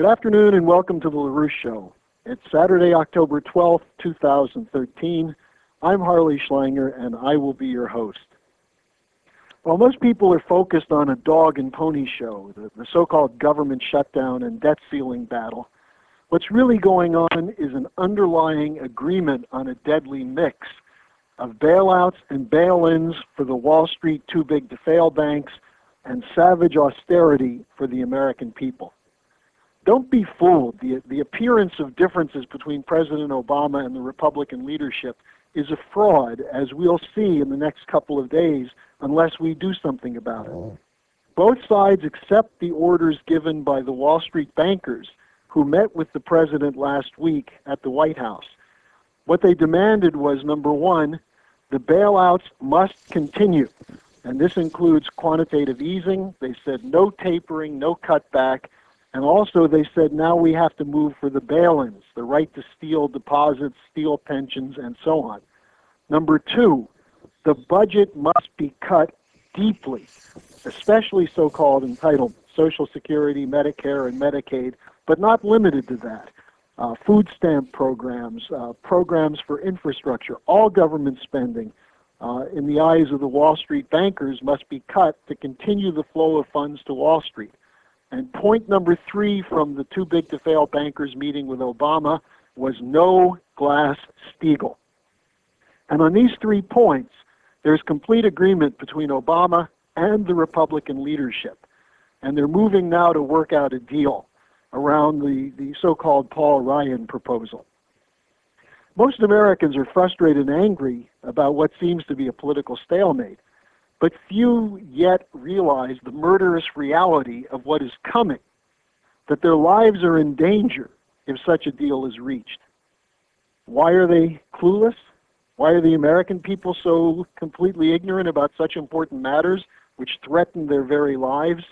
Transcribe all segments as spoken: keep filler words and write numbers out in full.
Good afternoon and welcome to the LaRouche Show. It's Saturday, October twelfth, two thousand thirteen. I'm Harley Schlanger and I will be your host. While most people are focused on a dog and pony show, the, the so-called government shutdown and debt ceiling battle, what's really going on is an underlying agreement on a deadly mix of bailouts and bail-ins for the Wall Street too-big-to-fail banks and savage austerity for the American people. Don't be fooled. The, the appearance of differences between President Obama and the Republican leadership is a fraud, as we'll see in the next couple of days, unless we do something about it. Both sides accept the orders given by the Wall Street bankers who met with the president last week at the White House. What they demanded was, number one, the bailouts must continue, and this includes quantitative easing. They said no tapering, no cutback. And also they said now we have to move for the bail-ins, the right to steal deposits, steal pensions, and so on. Number two, the budget must be cut deeply, especially so-called entitlements, Social Security, Medicare, and Medicaid, but not limited to that. Uh, food stamp programs, uh, programs for infrastructure, all government spending, uh, in the eyes of the Wall Street bankers, must be cut to continue the flow of funds to Wall Street. And point number three from the too-big-to-fail bankers meeting with Obama was no Glass-Steagall. And on these three points, there's complete agreement between Obama and the Republican leadership. And they're moving now to work out a deal around the, the so-called Paul Ryan proposal. Most Americans are frustrated and angry about what seems to be a political stalemate. But few yet realize the murderous reality of what is coming, that their lives are in danger if such a deal is reached. Why are they clueless? Why are the American people so completely ignorant about such important matters which threaten their very lives?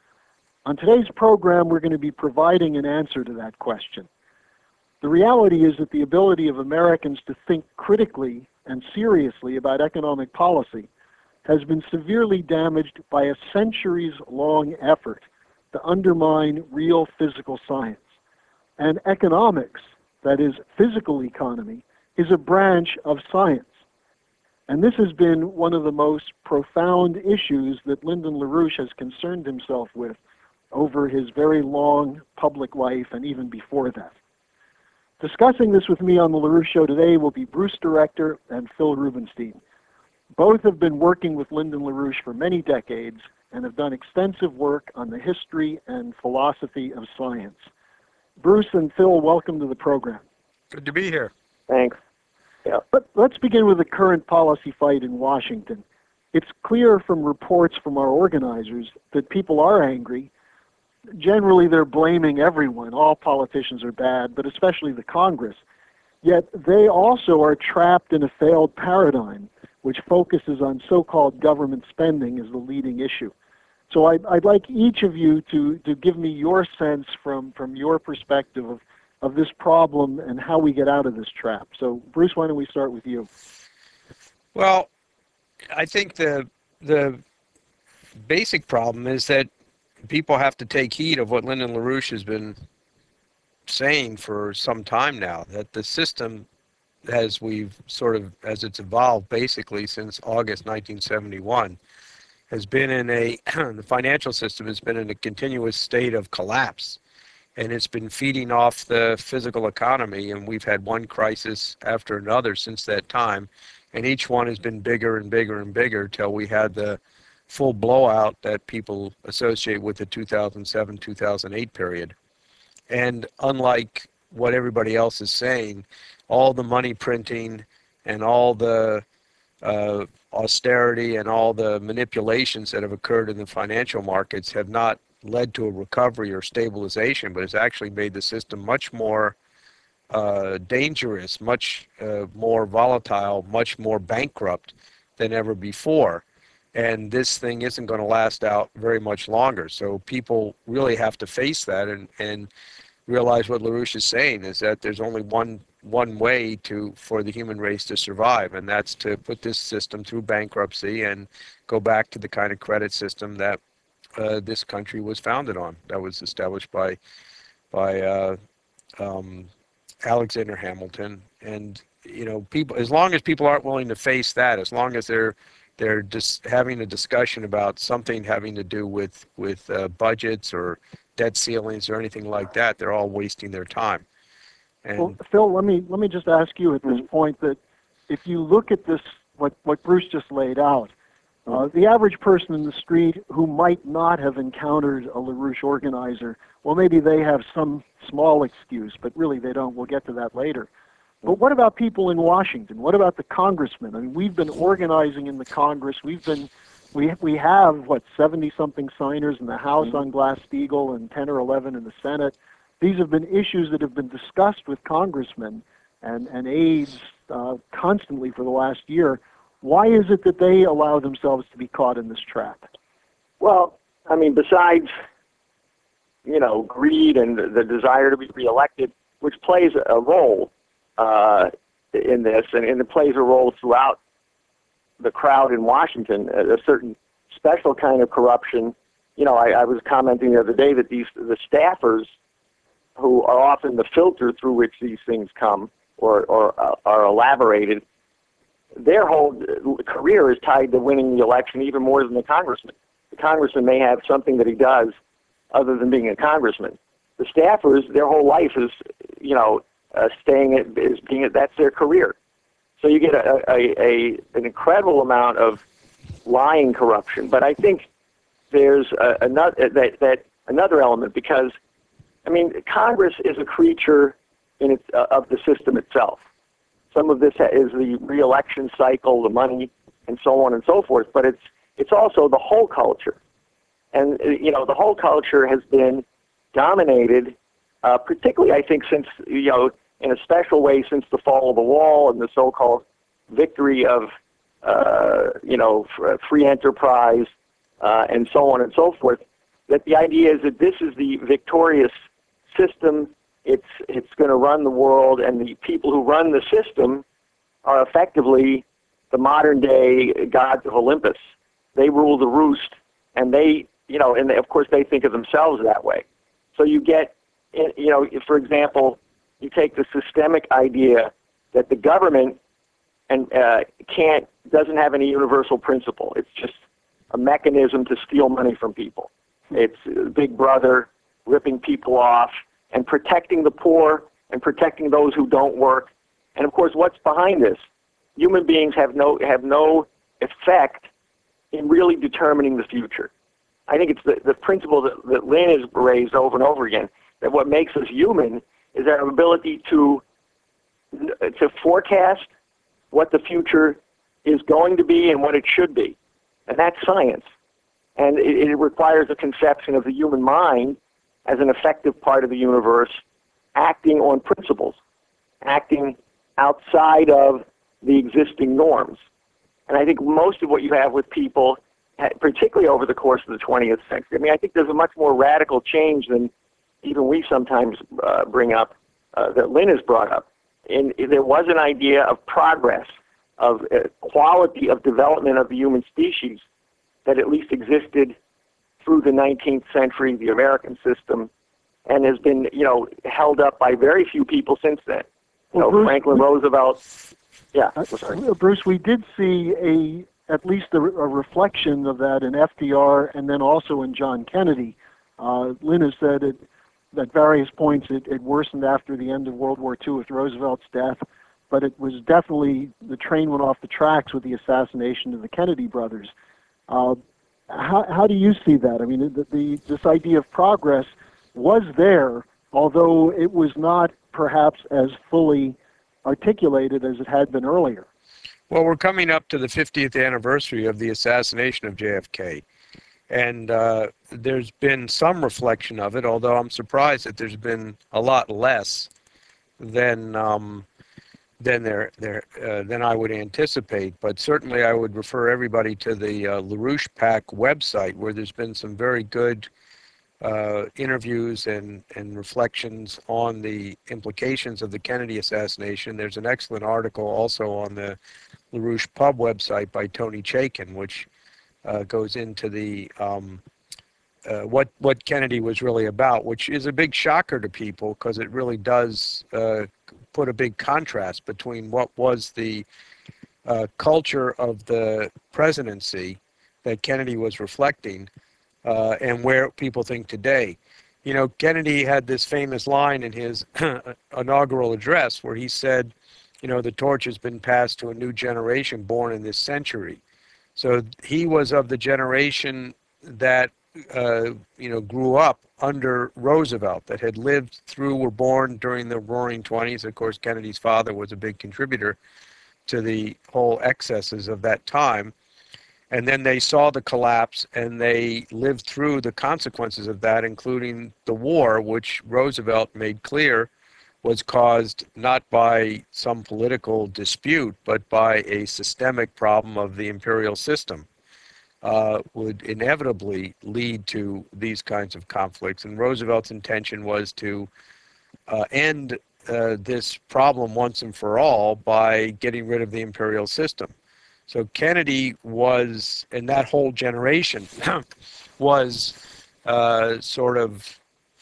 On today's program, we're going to be providing an answer to that question. The reality is that the ability of Americans to think critically and seriously about economic policy has been severely damaged by a centuries-long effort to undermine real physical science. And economics, that is, physical economy, is a branch of science. And this has been one of the most profound issues that Lyndon LaRouche has concerned himself with over his very long public life and even before that. Discussing this with me on the LaRouche Show today will be Bruce Director and Phil Rubenstein. Both have been working with Lyndon LaRouche for many decades and have done extensive work on the history and philosophy of science. Bruce and Phil, welcome to the program. Good to be here. Thanks. Yeah. But let's begin with the current policy fight in Washington. It's clear from reports from our organizers that people are angry. Generally, they're blaming everyone. All politicians are bad, but especially the Congress. Yet they also are trapped in a failed paradigm which focuses on so-called government spending as the leading issue. So I'd, I'd like each of you to, to give me your sense from, from your perspective of, of this problem and how we get out of this trap. So Bruce, why don't we start with you? Well, I think the, the basic problem is that people have to take heed of what Lyndon LaRouche has been saying for some time now, that the system, as we've sort of, as it's evolved basically since August nineteen seventy-one, has been in a, the financial system has been in a continuous state of collapse. And it's been feeding off the physical economy, and we've had one crisis after another since that time. And each one has been bigger and bigger and bigger till we had the full blowout that people associate with the two thousand seven two thousand eight period. And unlike what everybody else is saying, all the money printing and all the uh, austerity and all the manipulations that have occurred in the financial markets have not led to a recovery or stabilization, but it's actually made the system much more uh, dangerous, much uh, more volatile, much more bankrupt than ever before. And this thing isn't going to last out very much longer. So people really have to face that and, and realize what LaRouche is saying is that there's only one one way to for the human race to survive, and that's to put this system through bankruptcy and go back to the kind of credit system that uh, this country was founded on, that was established by by uh, um, Alexander Hamilton. And you know, people, as long as people aren't willing to face that, as long as they're they're just having a discussion about something having to do with with uh, budgets or debt ceilings or anything like that, they're all wasting their time. And well, Phil, let me let me just ask you at this point that if you look at this, what what Bruce just laid out, uh, the average person in the street who might not have encountered a LaRouche organizer, well, maybe they have some small excuse, but really they don't. We'll get to that later. But what about people in Washington? What about the congressmen? I mean, we've been organizing in the Congress. We've been, we we have what seventy-something signers in the House on Glass-Steagall and ten or eleven in the Senate. These have been issues that have been discussed with congressmen and and aides uh, constantly for the last year. Why is it that they allow themselves to be caught in this trap? Well, I mean, besides, you know, greed and the desire to be reelected, which plays a role uh, in this, and, and it plays a role throughout the crowd in Washington, a, a certain special kind of corruption. You know, I, I was commenting the other day that these the staffers, who are often the filter through which these things come or, or uh, are elaborated, their whole career is tied to winning the election even more than the congressman. The congressman may have something that he does other than being a congressman. The staffers, their whole life is, you know, uh, staying at, is being at, that's their career. So you get a, a, a an incredible amount of lying corruption. But I think there's a, another that, that another element, because I mean, Congress is a creature in its, uh, of the system itself. Some of this is the re-election cycle, the money, and so on and so forth. But it's it's also the whole culture, and you know the whole culture has been dominated, uh, particularly I think since you know in a special way since the fall of the wall and the so-called victory of uh, you know free enterprise uh, and so on and so forth. That the idea is that this is the victorious system. It's it's going to run the world, and the people who run the system are effectively the modern day gods of Olympus. They rule the roost, and they, you know, and they, of course they think of themselves that way. So you get, you know, for example, you take the systemic idea that the government and uh, can't doesn't have any universal principle. It's just a mechanism to steal money from people. It's Big Brother ripping people off and protecting the poor and protecting those who don't work. And of course, what's behind this? Human beings have no have no effect in really determining the future. I think it's the, the principle that, that Lynn has raised over and over again, that what makes us human is our ability to to forecast what the future is going to be and what it should be. And that's science. And it, it requires a conception of the human mind as an effective part of the universe, acting on principles, acting outside of the existing norms. And I think most of what you have with people, particularly over the course of the twentieth century, I mean, I think there's a much more radical change than even we sometimes uh, bring up, uh, that Lynn has brought up. And there was an idea of progress, of uh, quality of development of the human species that at least existed through the nineteenth century, the American system, and has been, you know, held up by very few people since then. You Well, know, Bruce, Franklin we- Roosevelt. Yeah, Uh, sorry. Bruce, we did see a at least a, a reflection of that in F D R and then also in John Kennedy. Uh, Lynn has said it, at various points it, it worsened after the end of World War Two with Roosevelt's death, but it was definitely, the train went off the tracks with the assassination of the Kennedy brothers. Uh, how, how do you see that? I mean, the, the, this idea of progress was there, although it was not perhaps as fully articulated as it had been earlier. well, we're coming up to the fiftieth anniversary of the assassination of J F K. And uh, there's been some reflection of it, although I'm surprised that there's been a lot less than um, than there there uh, than I would anticipate. But certainly, I would refer everybody to the uh, LaRouche PAC website, where there's been some very good uh, interviews and and reflections on the implications of the Kennedy assassination. There's an excellent article also on the LaRouche Pub website by Tony Chaikin, which uh, goes into the um, uh, what what Kennedy was really about, which is a big shocker to people because it really does uh, put a big contrast between what was the uh, culture of the presidency that Kennedy was reflecting uh, and where people think today. You know, Kennedy had this famous line in his inaugural address where he said, you know, the torch has been passed to a new generation born in this century. So he was of the generation that, uh, you know, grew up under Roosevelt, that had lived through, were born during the Roaring Twenties. Of course, Kennedy's father was a big contributor to the whole excesses of that time. And then they saw the collapse and they lived through the consequences of that, including the war, which Roosevelt made clear was caused not by some political dispute, but by a systemic problem of the imperial system, uh, would inevitably lead to these kinds of conflicts. And Roosevelt's intention was to uh, end uh, this problem once and for all by getting rid of the imperial system. So Kennedy was, and that whole generation was uh, sort of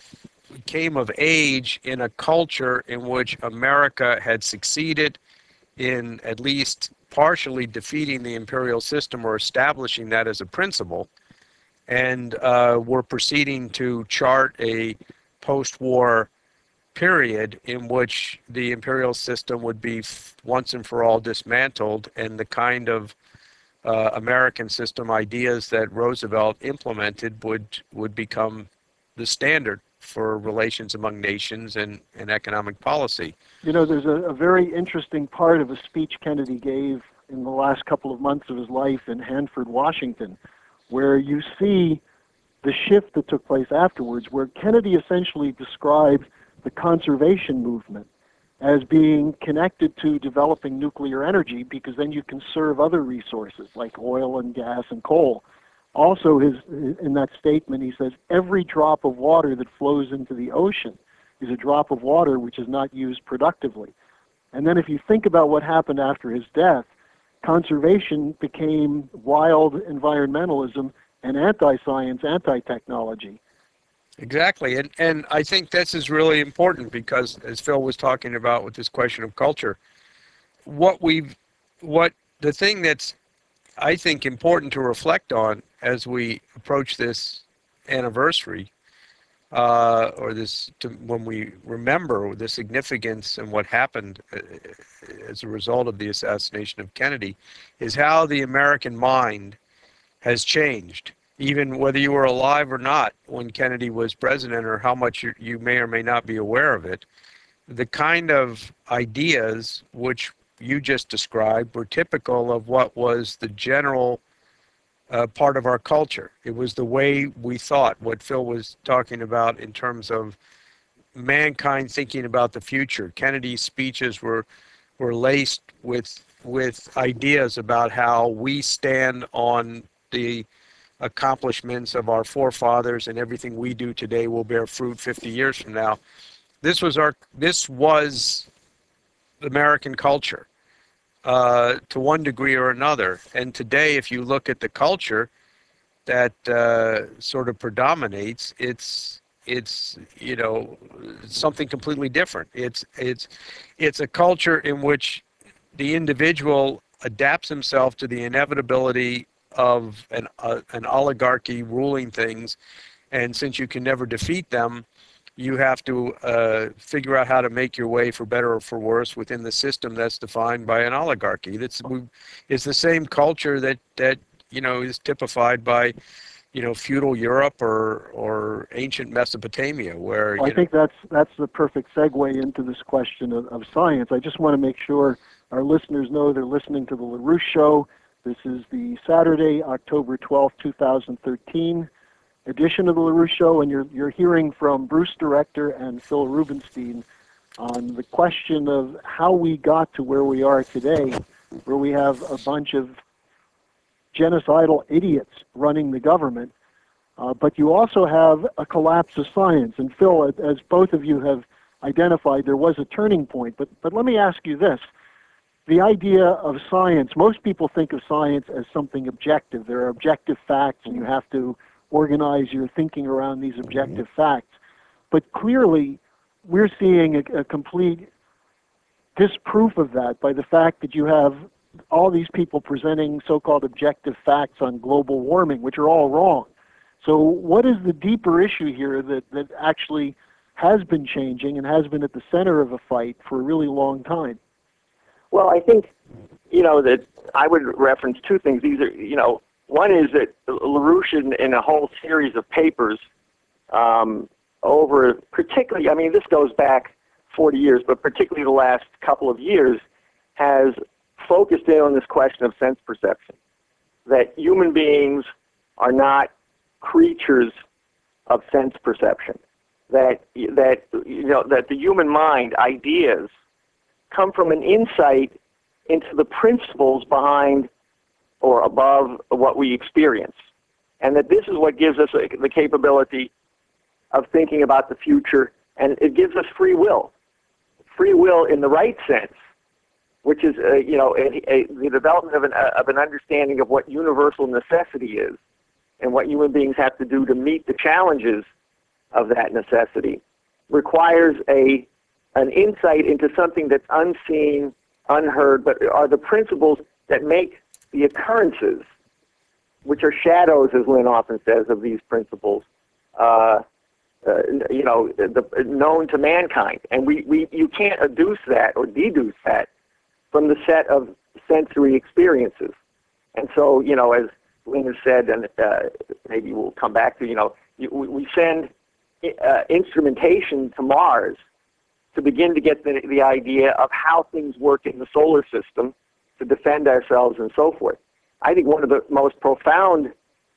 came of age in a culture in which America had succeeded in at least partially defeating the imperial system or establishing that as a principle, and uh, were proceeding to chart a post-war period in which the imperial system would be once and for all dismantled, and the kind of uh, American system ideas that Roosevelt implemented would would become the standard for relations among nations and, and economic policy. You know, there's a, a very interesting part of a speech Kennedy gave in the last couple of months of his life in Hanford, Washington, where you see the shift that took place afterwards, where Kennedy essentially described the conservation movement as being connected to developing nuclear energy, because then you conserve other resources like oil and gas and coal. Also, his, in that statement, he says, every drop of water that flows into the ocean is a drop of water which is not used productively. And then if you think about what happened after his death, conservation became wild environmentalism and anti-science, anti-technology. Exactly, and and I think this is really important because, as Phil was talking about with this question of culture, what we've, what the thing that's, I think, important to reflect on as we approach this anniversary, uh, or this, to, when we remember the significance and what happened uh, as a result of the assassination of Kennedy, is how the American mind has changed. Even whether you were alive or not when Kennedy was president, or how much you, you may or may not be aware of it, the kind of ideas which you just described were typical of what was the general uh, part of our culture. It was the way we thought, what Phil was talking about in terms of mankind thinking about the future. Kennedy's speeches were were laced with with ideas about how we stand on the accomplishments of our forefathers, and everything we do today will bear fruit fifty years from now. This was our, this was American culture uh, to one degree or another. And today, if you look at the culture that uh, sort of predominates, it's it's you know something completely different. It's it's it's a culture in which the individual adapts himself to the inevitability of an, uh, an oligarchy ruling things, and since you can never defeat them, you have to uh, figure out how to make your way, for better or for worse, within the system that's defined by an oligarchy. That's is the same culture that that you know is typified by you know feudal Europe or or ancient Mesopotamia, where well, I you think know, that's that's the perfect segue into this question of, of science. I just want to make sure our listeners know they're listening to the LaRouche Show. This is the Saturday, October twelfth, two thousand thirteen edition of the LaRouche Show, and you're, you're hearing from Bruce Director and Phil Rubenstein on the question of how we got to where we are today, where we have a bunch of genocidal idiots running the government, uh, but you also have a collapse of science. And Phil, as both of you have identified, there was a turning point, but, but let me ask you this. The idea of science, most people think of science as something objective. There are objective facts, and you have to organize your thinking around these objective facts. But clearly, we're seeing a, a complete disproof of that by the fact that you have all these people presenting so-called objective facts on global warming, which are all wrong. So what is the deeper issue here that, that actually has been changing and has been at the center of a fight for a really long time? Well, I think, you know, that I would reference two things. These are, you know, one is that LaRouche in, in a whole series of papers um, over particularly, I mean, this goes back forty years, but particularly the last couple of years, has focused in on this question of sense perception, that human beings are not creatures of sense perception, that, that, you know, that the human mind, ideas, come from an insight into the principles behind or above what we experience. And that this is what gives us the capability of thinking about the future, and it gives us free will. Free will in the right sense, which is, uh, you know, a, a, the development of an, uh, of an understanding of what universal necessity is and what human beings have to do to meet the challenges of that necessity, requires a an insight into something that's unseen, unheard, but are the principles that make the occurrences, which are shadows, as Lynn often says, of these principles, uh, uh, you know, the, known to mankind. And we, we, you can't adduce that or deduce that from the set of sensory experiences. And so, you know, as Lynn has said, and uh, maybe we'll come back to, you know, we, we send uh, instrumentation to Mars to begin to get the, the idea of how things work in the solar system to defend ourselves and so forth. I think one of the most profound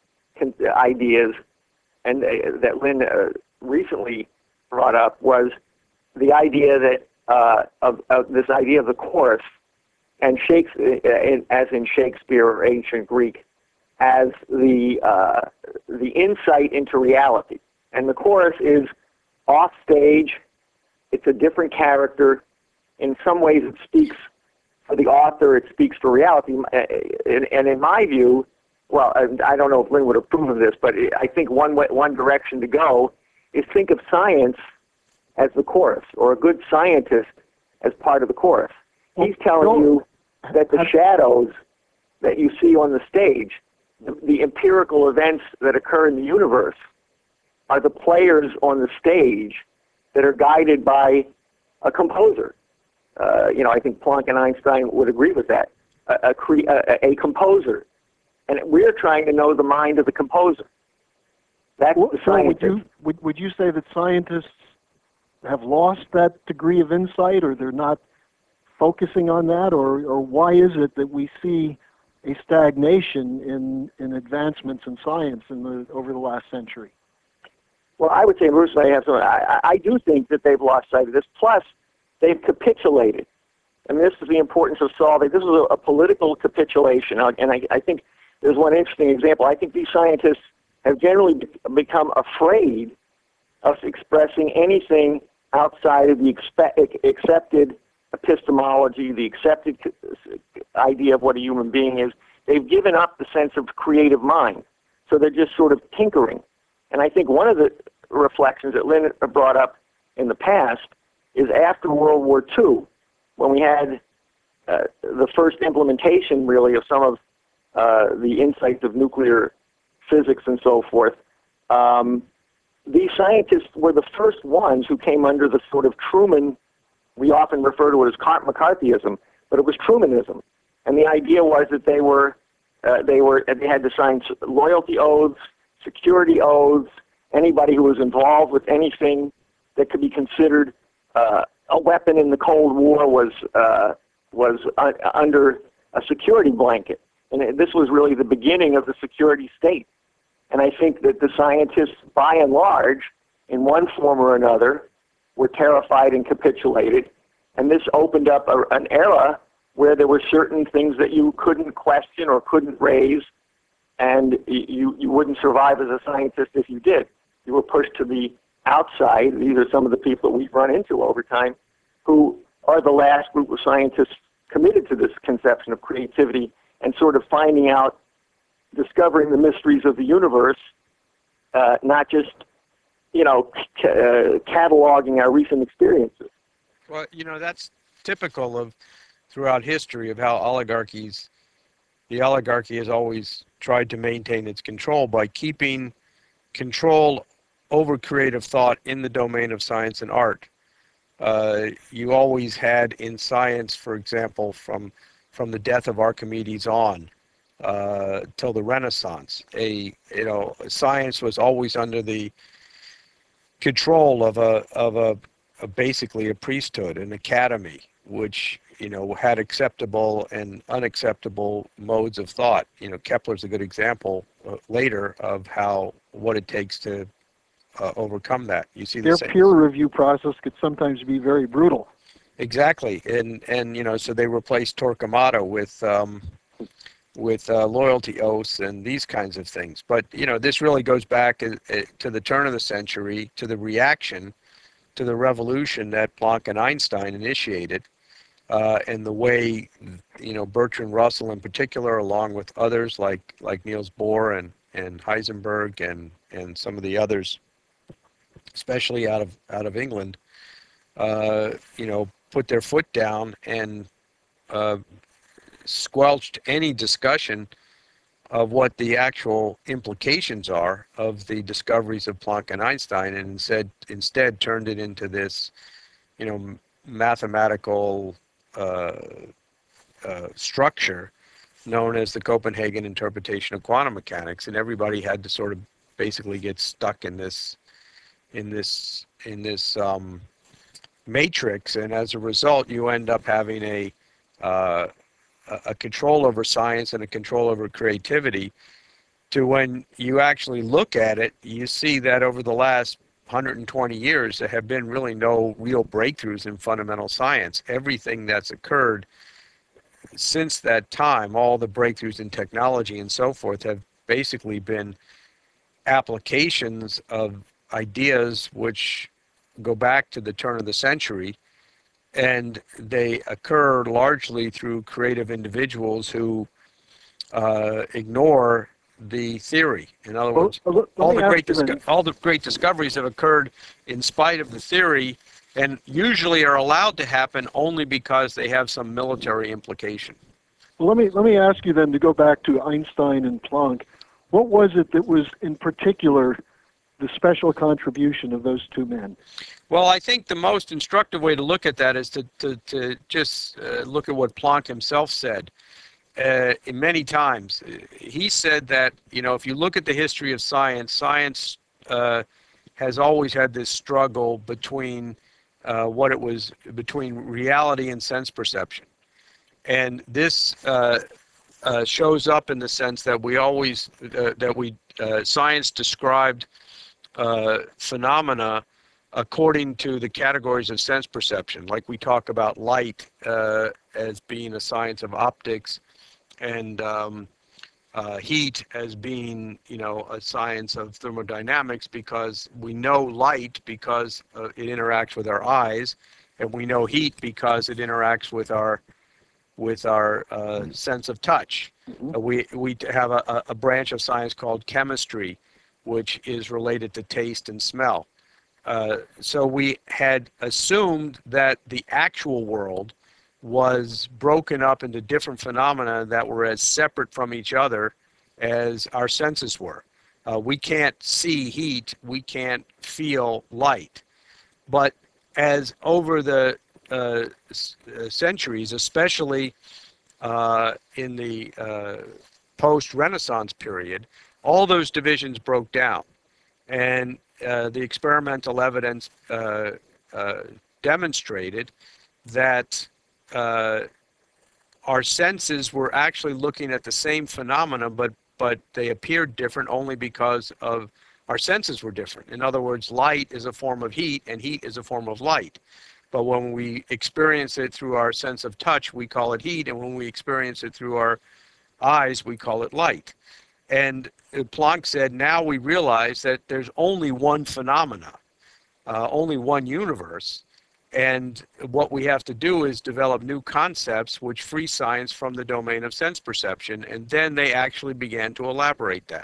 ideas and uh, that Lynn uh, recently brought up was the idea that uh, of, of this idea of the chorus, and Shakespeare, as in Shakespeare or ancient Greek, as the uh, the insight into reality. And the chorus is off stage. It's a different character. In some ways, it speaks for the author. It speaks for reality. And, and in my view, well, I don't know if Lynn would approve of this, but I think one way, one direction to go is think of science as the chorus, or a good scientist as part of the chorus. He's telling you that the shadows that you see on the stage, the, the empirical events that occur in the universe, are the players on the stage that are guided by a composer. Uh, you know, I think Planck and Einstein would agree with that. A, a, cre- a, a composer. And we're trying to know the mind of the composer. That's well, the so scientist. would you, would, would you say that scientists have lost that degree of insight, or they're not focusing on that, or, or why is it that we see a stagnation in, in advancements in science in the, over the last century? Well, I would say, Bruce, I have some, I, I do think that they've lost sight of this. Plus, they've capitulated. And this is the importance of solving. This is a, a political capitulation. And I, I think there's one interesting example. I think these scientists have generally be, become afraid of expressing anything outside of the expe- accepted epistemology, the accepted idea of what a human being is. They've given up the sense of creative mind. So they're just sort of tinkering. And I think one of the reflections that Lynn brought up in the past is after World War Two, when we had uh, the first implementation, really, of some of uh, the insights of nuclear physics and so forth, um, these scientists were the first ones who came under the sort of Truman, we often refer to it as McCarthyism, but it was Trumanism. And the idea was that they were, uh, they were, they had to sign loyalty oaths, security oaths. Anybody who was involved with anything that could be considered uh, a weapon in the Cold War was uh, was uh, under a security blanket. And it, this was really the beginning of the security state. And I think that the scientists, by and large, in one form or another, were terrified and capitulated. And this opened up a, an era where there were certain things that you couldn't question or couldn't raise, and you, you wouldn't survive as a scientist if you did. You were pushed to the outside. These are some of the people that we've run into over time who are the last group of scientists committed to this conception of creativity and sort of finding out, discovering the mysteries of the universe uh, not just, you know, c- uh, cataloging our recent experiences. Well, you know, that's typical of throughout history of how oligarchies, the oligarchy has always tried to maintain its control by keeping control over creative thought in the domain of science and art. Uh, you always had in science, for example, from from the death of Archimedes on uh, till the Renaissance, a you know science was always under the control of a of a, a basically a priesthood, an academy, which you know had acceptable and unacceptable modes of thought. You know, Kepler's a good example uh, later of how what it takes to uh, overcome that. You see the Their same. peer review process could sometimes be very brutal. Exactly, and and you know, so they replaced Torquemada with um, with uh, loyalty oaths and these kinds of things. But you know, this really goes back uh, uh, to the turn of the century, to the reaction to the revolution that Planck and Einstein initiated, uh, and the way you know Bertrand Russell in particular, along with others like like Niels Bohr and and Heisenberg and and some of the others, especially out of out of England, uh, you know, put their foot down and uh, squelched any discussion of what the actual implications are of the discoveries of Planck and Einstein, and instead instead turned it into this, you know, mathematical uh, uh, structure known as the Copenhagen interpretation of quantum mechanics, and everybody had to sort of basically get stuck in this in this in this um, matrix, and as a result, you end up having a uh, a control over science and a control over creativity. To when you actually look at it, you see that over the last one hundred twenty years, there have been really no real breakthroughs in fundamental science. Everything that's occurred since that time, all the breakthroughs in technology and so forth, have basically been applications of ideas which go back to the turn of the century, and they occur largely through creative individuals who uh, ignore the theory. In other Well, words, uh, let, let all me the ask great you disco- then, all the great discoveries have occurred in spite of the theory, and usually are allowed to happen only because they have some military implication. well, let me let me ask you then to go back to Einstein and Planck. What was it that was in particular the special contribution of those two men? Well, I think the most instructive way to look at that is to, to, to just uh, look at what Planck himself said. Uh, many times, he said that, you know, if you look at the history of science, science uh, has always had this struggle between uh, what it was, between reality and sense perception. And this uh, uh, shows up in the sense that we always, uh, that we, uh, science described uh, phenomena according to the categories of sense perception. Like we talk about light uh, as being a science of optics, and um, uh, heat as being, you know, a science of thermodynamics, because we know light because uh, it interacts with our eyes, and we know heat because it interacts with our with our uh, sense of touch. Mm-hmm. Uh, we we have a, a branch of science called chemistry, which is related to taste and smell. Uh, so we had assumed that the actual world was broken up into different phenomena that were as separate from each other as our senses were. Uh, we can't see heat, we can't feel light. But as over the uh, centuries, especially uh, in the uh, post-Renaissance period, all those divisions broke down. And uh, the experimental evidence uh, uh, demonstrated that uh, our senses were actually looking at the same phenomena, but but they appeared different only because of our senses were different. In other words, light is a form of heat, and heat is a form of light. But when we experience it through our sense of touch, we call it heat, and when we experience it through our eyes, we call it light. And Planck said, now we realize that there's only one phenomena, uh, only one universe, and what we have to do is develop new concepts which free science from the domain of sense perception, and then they actually began to elaborate that.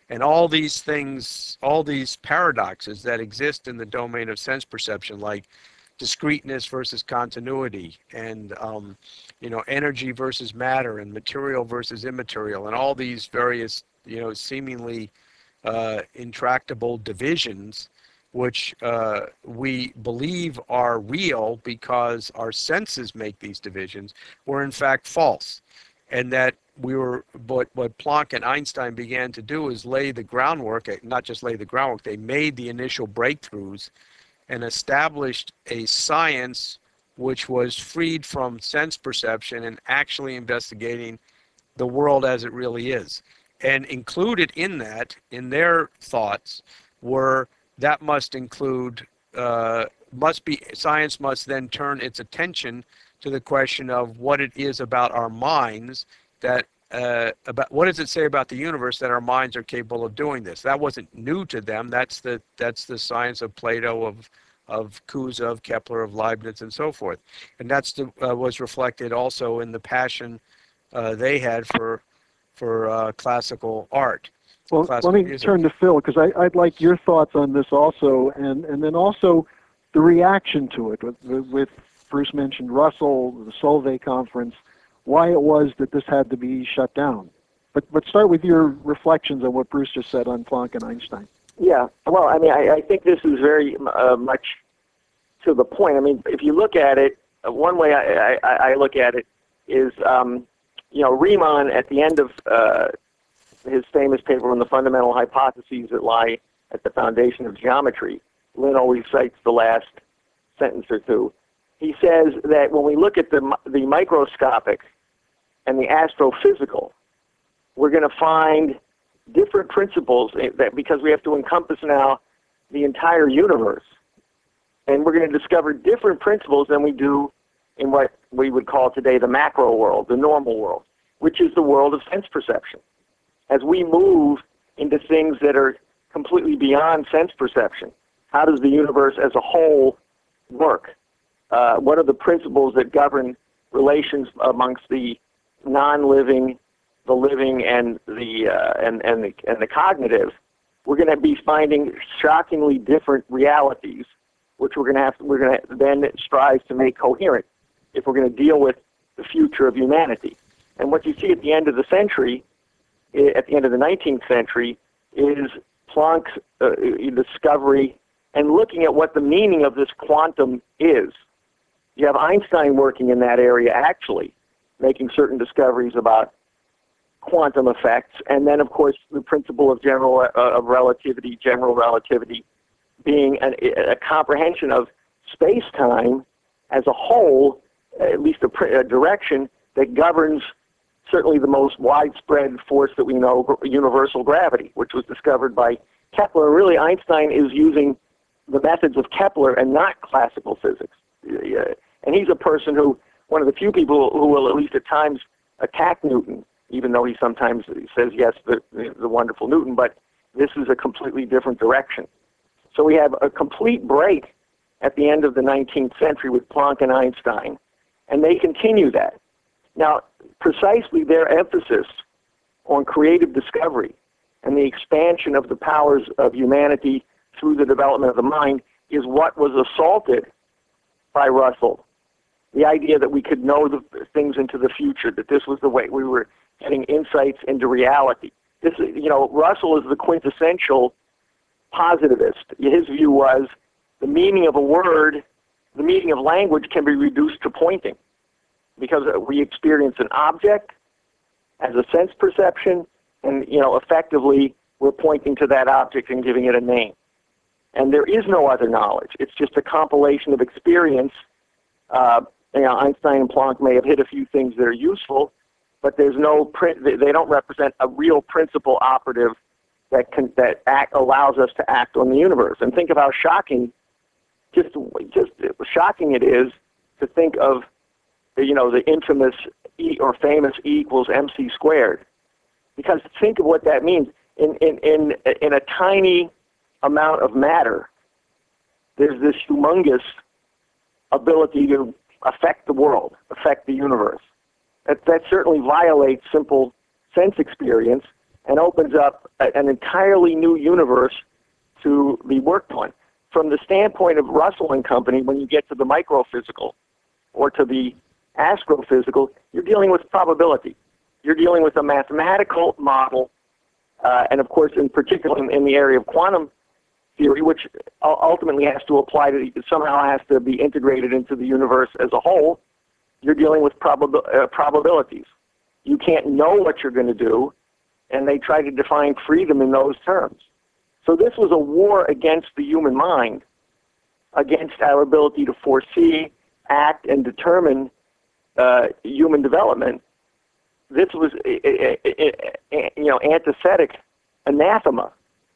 And all these things, all these paradoxes that exist in the domain of sense perception, like discreteness versus continuity, and um, you know, energy versus matter, and material versus immaterial, and all these various, you know, seemingly uh, intractable divisions, which uh, we believe are real because our senses make these divisions, were in fact false. And that we were, what, what Planck and Einstein began to do is lay the groundwork, not just lay the groundwork, they made the initial breakthroughs and established a science which was freed from sense perception and actually investigating the world as it really is. And included in that, in their thoughts, were that must include, uh, must be, science must then turn its attention to the question of what it is about our minds that, uh, about what does it say about the universe that our minds are capable of doing this. That wasn't new to them. That's the, that's the science of Plato, of, of Kuza, of Kepler, of Leibniz, and so forth. And that's the, uh, was reflected also in the passion uh, they had for, for uh, classical art. Well, classical let me music. turn to Phil, because I'd like your thoughts on this also, and, and then also the reaction to it with, with Bruce mentioned Russell, the Solvay conference, why it was that this had to be shut down. But but start with your reflections on what Bruce just said on Planck and Einstein. Yeah, well, I mean, I, I think this is very uh, much to the point. I mean, if you look at it, uh, one way I, I, I look at it is, um, you know, Riemann at the end of uh, his famous paper on the fundamental hypotheses that lie at the foundation of geometry, Lynn always cites the last sentence or two. He says that when we look at the, the microscopic and the astrophysical, we're going to find different principles that, because we have to encompass now the entire universe. And we're going to discover different principles than we do in what we would call today the macro world, the normal world, which is the world of sense perception. As we move into things that are completely beyond sense perception, how does the universe as a whole work? Uh, what are the principles that govern relations amongst the non-living, the living, and the uh, and and the and the cognitive? We're going to be finding shockingly different realities, which we're going to have. We're going to then strive to make coherent if we're going to deal with the future of humanity. And what you see at the end of the century, at the end of the nineteenth century, is Planck's uh, discovery and looking at what the meaning of this quantum is. You have Einstein working in that area, actually, making certain discoveries about quantum effects, and then, of course, the principle of general uh, of relativity, general relativity, being an, a comprehension of space-time as a whole, at least a, a direction that governs certainly the most widespread force that we know, universal gravity, which was discovered by Kepler. Really, Einstein is using the methods of Kepler and not classical physics. And he's a person who, one of the few people who will at least at times attack Newton, even though he sometimes says, yes, the, the wonderful Newton, but this is a completely different direction. So we have a complete break at the end of the nineteenth century with Planck and Einstein, and they continue that. Now, precisely their emphasis on creative discovery and the expansion of the powers of humanity through the development of the mind is what was assaulted by Russell. The idea that we could know the things into the future, that this was the way we were getting insights into reality. This, you know, Russell is the quintessential positivist. His view was the meaning of a word, the meaning of language can be reduced to pointing, because we experience an object as a sense perception, and, you know, effectively we're pointing to that object and giving it a name. And there is no other knowledge. It's just a compilation of experience. Uh, you know, Einstein and Planck may have hit a few things that are useful, but there's no print. They don't represent a real principle operative that can that act, allows us to act on the universe. And think of how shocking, just just shocking it is to think of, you know, the infamous E or famous E equals mc squared. Because think of what that means. In in in in a tiny amount of matter, there's this humongous ability to affect the world, affect the universe. That, that certainly violates simple sense experience, and opens up a, an entirely new universe to be worked on. From the standpoint of Russell and Company, when you get to the microphysical or to the astrophysical, you're dealing with probability. You're dealing with a mathematical model, uh, and of course, in particular in, in the area of quantum theory, which ultimately has to apply to, somehow has to be integrated into the universe as a whole, you're dealing with probab uh, probabilities. You can't know what you're going to do, and they try to define freedom in those terms. So this was a war against the human mind, against our ability to foresee, act, and determine uh, human development. This was, you know, antithetic, anathema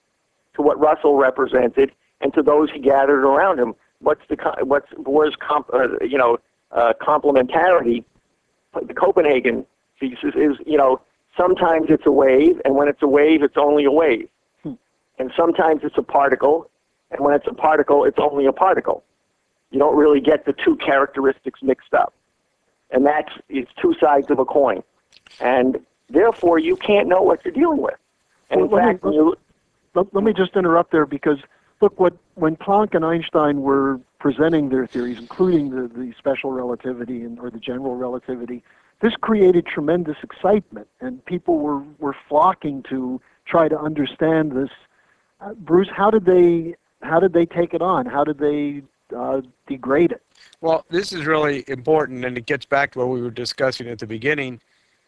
to what Russell represented and to those he gathered around him. What's the what's Bohr's comp, uh, you know uh, complementarity? The Copenhagen thesis is, you know, sometimes it's a wave, and when it's a wave, it's only a wave. And sometimes it's a particle, and when it's a particle, it's only a particle. You don't really get the two characteristics mixed up. And that's, it's two sides of a coin. And therefore, you can't know what you're dealing with. And well, in let fact, me, when you... Let, let me just interrupt there, because look, what when Planck and Einstein were presenting their theories, including the, the special relativity and or the general relativity, this created tremendous excitement, and people were, were flocking to try to understand this. Uh, Bruce, how did they how did they take it on? How did they uh, degrade it? Well, this is really important, and it gets back to what we were discussing at the beginning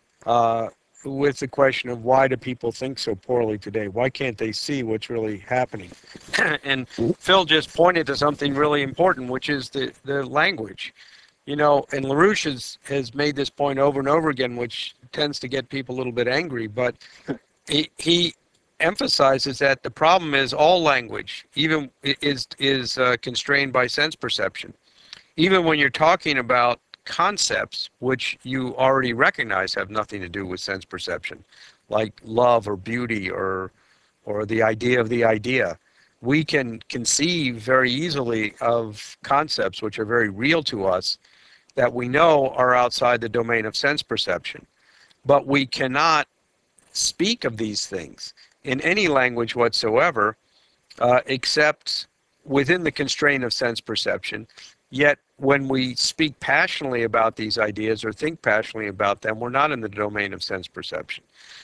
uh, with the question of why do people think so poorly today? Why can't they see what's really happening? And Phil just pointed to something really important, which is the, the language. You know, and LaRouche has, has made this point over and over again, which tends to get people a little bit angry, but he, he emphasizes that the problem is all language even is is uh, constrained by sense perception. Even when you're talking about concepts which you already recognize have nothing to do with sense perception, like love or beauty or or the idea of the idea, we can conceive very easily of concepts which are very real to us that we know are outside the domain of sense perception, but we cannot speak of these things in any language whatsoever, uh, except within the constraint of sense perception. Yet when we speak passionately about these ideas or think passionately about them, we're not in the domain of sense perception.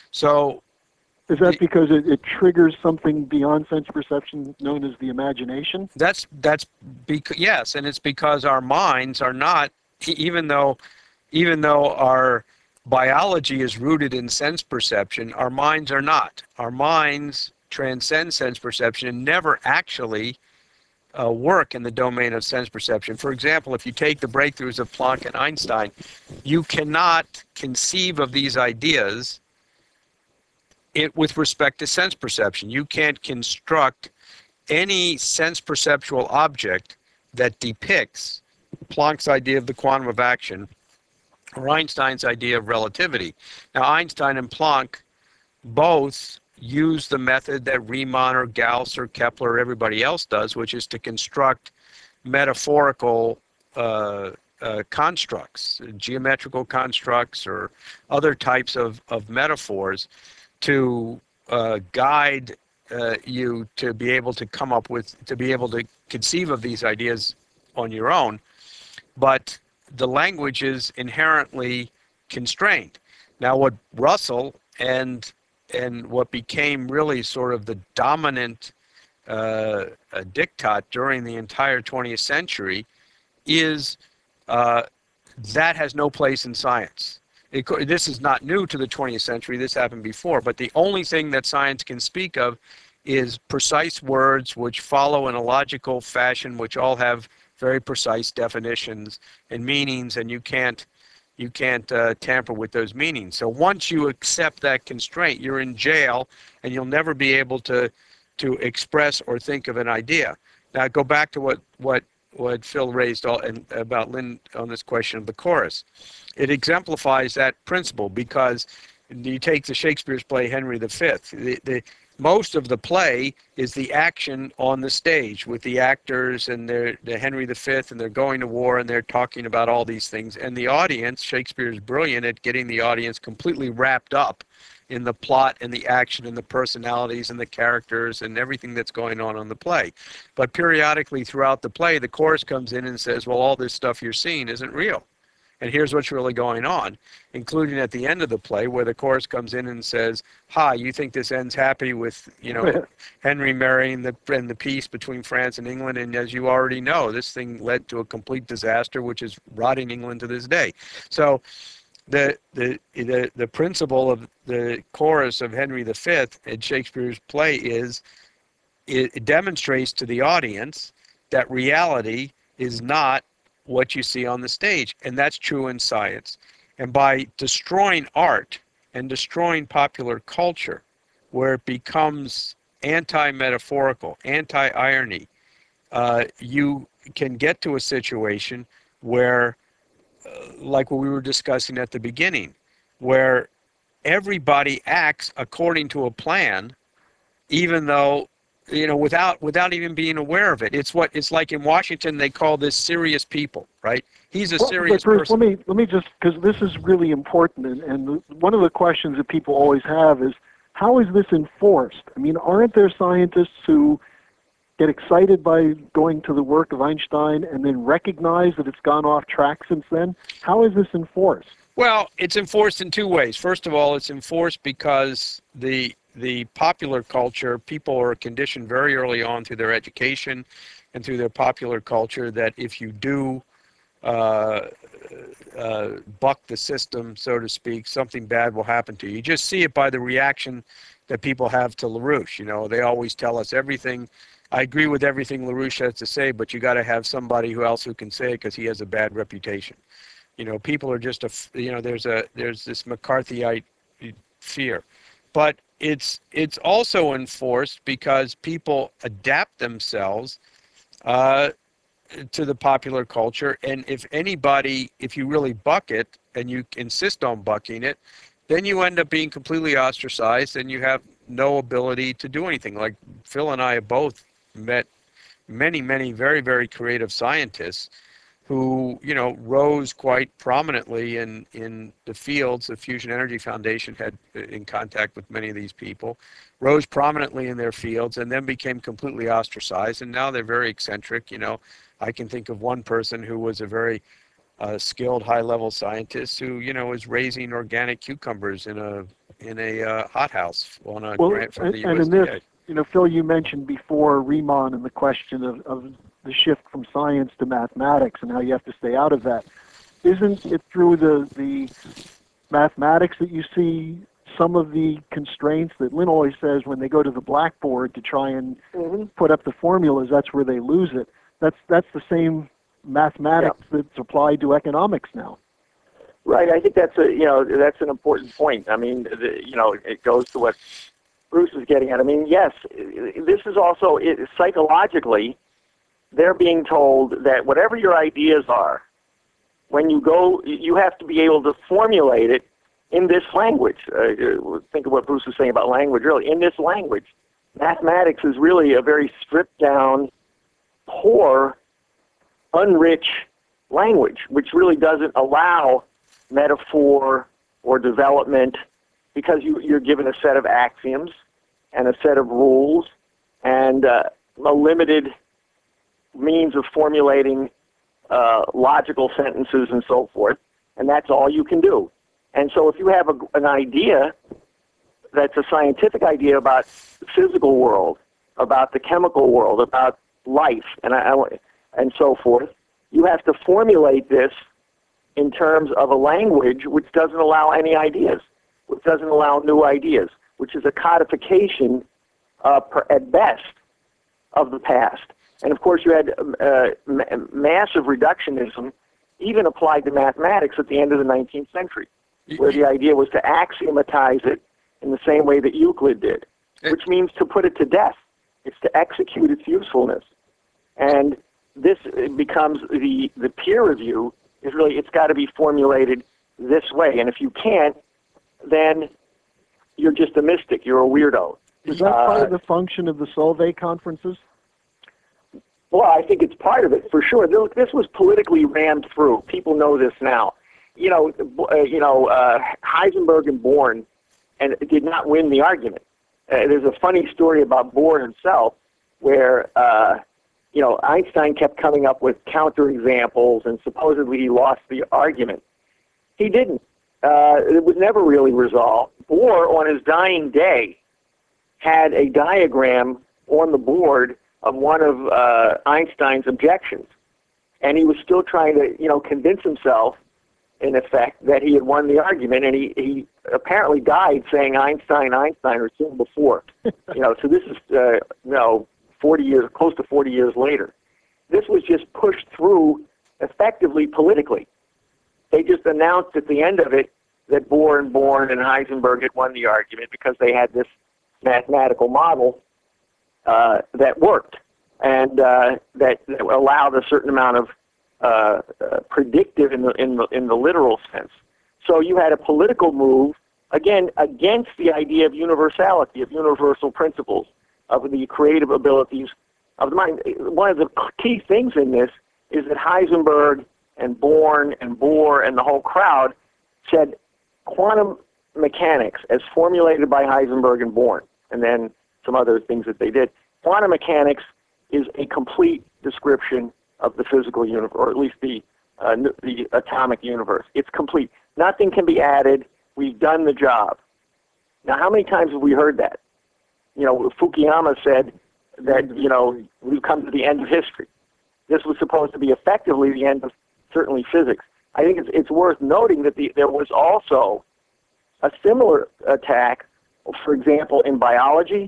So is that because it, it triggers something beyond sense perception known as the imagination? That's that's because yes, and it's because our minds are not, even though even though our biology is rooted in sense perception, our minds are not. Our minds transcend sense perception and never actually uh, work in the domain of sense perception. For example, if you take the breakthroughs of Planck and Einstein, you cannot conceive of these ideas it, with respect to sense perception. You can't construct any sense perceptual object that depicts Planck's idea of the quantum of action or Einstein's idea of relativity. Now, Einstein and Planck both use the method that Riemann or Gauss or Kepler or everybody else does, which is to construct metaphorical uh, uh, constructs, geometrical constructs or other types of, of metaphors to uh, guide uh, you to be able to come up with, to be able to conceive of these ideas on your own. But the language is inherently constrained. Now, what Russell and and what became really sort of the dominant uh, diktat during the entire twentieth century is uh, that has no place in science. It, this is not new to the twentieth century. This happened before. But the only thing that science can speak of is precise words which follow in a logical fashion, which all have very precise definitions and meanings, and you can't you can't uh, tamper with those meanings. So once you accept that constraint, you're in jail, and you'll never be able to to express or think of an idea. Now go back to what what what Phil raised all, and about Lynn on this question of the chorus. It exemplifies that principle because you take the Shakespeare's play Henry the Fifth. The, the most of the play is the action on the stage with the actors and they're, they're Henry the Fifth, and they're going to war and they're talking about all these things. And the audience, Shakespeare's brilliant at getting the audience completely wrapped up in the plot and the action and the personalities and the characters and everything that's going on on the play. But periodically throughout the play, the chorus comes in and says, well, all this stuff you're seeing isn't real. And here's what's really going on, including at the end of the play where the chorus comes in and says, ha, you think this ends happy with, you know, Henry marrying the, and the peace between France and England. And as you already know, this thing led to a complete disaster, which is rotting England to this day. So the, the, the, the principle of the chorus of Henry the Fifth in Shakespeare's play is it, it demonstrates to the audience that reality is not what you see on the stage, and that's true in science. And by destroying art and destroying popular culture, where it becomes anti-metaphorical, anti-irony, uh, you can get to a situation where, uh, like what we were discussing at the beginning, where everybody acts according to a plan, even though, you know, without without even being aware of it. It's what it's like in Washington. They call this serious people, right? He's a well, serious Bruce, person. Let me let me just, because this is really important, and, and one of the questions that people always have is, how is this enforced? I mean, aren't there scientists who get excited by going to the work of Einstein and then recognize that it's gone off track since then? How is this enforced? Well, it's enforced in two ways. First of all, it's enforced because the the popular culture, people are conditioned very early on through their education and through their popular culture that if you do uh, uh, buck the system, so to speak, something bad will happen to you. You just see it by the reaction that people have to LaRouche. You know, they always tell us everything. I agree with everything LaRouche has to say, but you got to have somebody who else who can say it because he has a bad reputation. You know, people are just a, you know, there's a, there's this McCarthyite fear. But it's it's also enforced because people adapt themselves uh, to the popular culture. And if anybody, if you really buck it and you insist on bucking it, then you end up being completely ostracized and you have no ability to do anything. Like Phil and I have both met many, many very, very creative scientists who, you know, rose quite prominently in, in the fields. The Fusion Energy Foundation had in contact with many of these people, rose prominently in their fields, and then became completely ostracized, and now they're very eccentric. You know, I can think of one person who was a very uh, skilled, high-level scientist who, you know, is raising organic cucumbers in a in a uh, hothouse on a Well, grant from and, the and U S D A. in this, you know, Phil, you mentioned before Riemann and the question of, of the shift from science to mathematics and how you have to stay out of that. Isn't it through the, the mathematics that you see some of the constraints that Lynn always says when they go to the blackboard to try and mm-hmm. put up the formulas, that's where they lose it? That's, that's the same mathematics yeah. that's applied to economics now. Right. I think that's a, you know, that's an important point. I mean, the, you know, it goes to what Bruce is getting at. I mean, yes, this is also it, psychologically, they're being told that whatever your ideas are, when you go, you have to be able to formulate it in this language. Uh, think of what Bruce was saying about language earlier. In this language, mathematics is really a very stripped down, poor, unrich language, which really doesn't allow metaphor or development, because you, you're given a set of axioms and a set of rules and uh, a limited means of formulating uh, logical sentences and so forth, and that's all you can do. And so if you have a, an idea that's a scientific idea about the physical world, about the chemical world, about life, and, I, and so forth, you have to formulate this in terms of a language which doesn't allow any ideas, which doesn't allow new ideas, which is a codification uh, per, at best of the past. And of course you had uh, ma massive reductionism even applied to mathematics at the end of the nineteenth century, where the idea was to axiomatize it in the same way that Euclid did, which means to put it to death. It's to execute its usefulness. And this becomes the, the peer review is really, it's got to be formulated this way. And if you can't, then you're just a mystic. You're a weirdo. Is that uh, part of the function of the Solvay conferences? Well, I think it's part of it, for sure. This was politically rammed through. People know this now. You know, uh, you know, uh, Heisenberg and Born and did not win the argument. Uh, there's a funny story about Bohr himself where, uh, you know, Einstein kept coming up with counterexamples, and supposedly he lost the argument. He didn't. Uh, it was never really resolved. Bohr, on his dying day, had a diagram on the board of one of uh, Einstein's objections, and he was still trying to, you know, convince himself, in effect, that he had won the argument, and he, he apparently died saying Einstein, Einstein, or soon before. You know, so this is, uh, you know, forty years, close to forty years later. This was just pushed through effectively politically. They just announced at the end of it that Bohr and Born and Heisenberg had won the argument because they had this mathematical model uh, that worked and uh, that, that allowed a certain amount of uh, uh, predictive in the, in the in the literal sense. So you had a political move, again, against the idea of universality, of universal principles, of the creative abilities of the mind. One of the key things in this is that Heisenberg and Born and Bohr and the whole crowd said quantum mechanics, as formulated by Heisenberg and Born, and then some other things that they did, quantum mechanics is a complete description of the physical universe, or at least the uh, the atomic universe. It's complete. Nothing can be added. We've done the job. Now, how many times have we heard that? You know, Fukuyama said that, you know, we've come to the end of history. This was supposed to be effectively the end of certainly physics. I think it's, it's worth noting that the, there was also a similar attack, for example, in biology,